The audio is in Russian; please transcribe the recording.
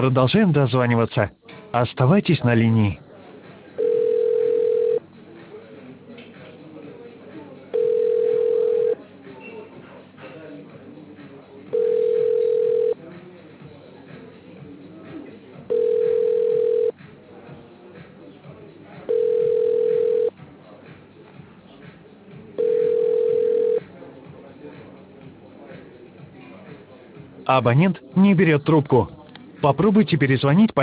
Продолжаем дозваниваться. Оставайтесь на линии. Абонент не берет трубку. Попробуйте перезвонить по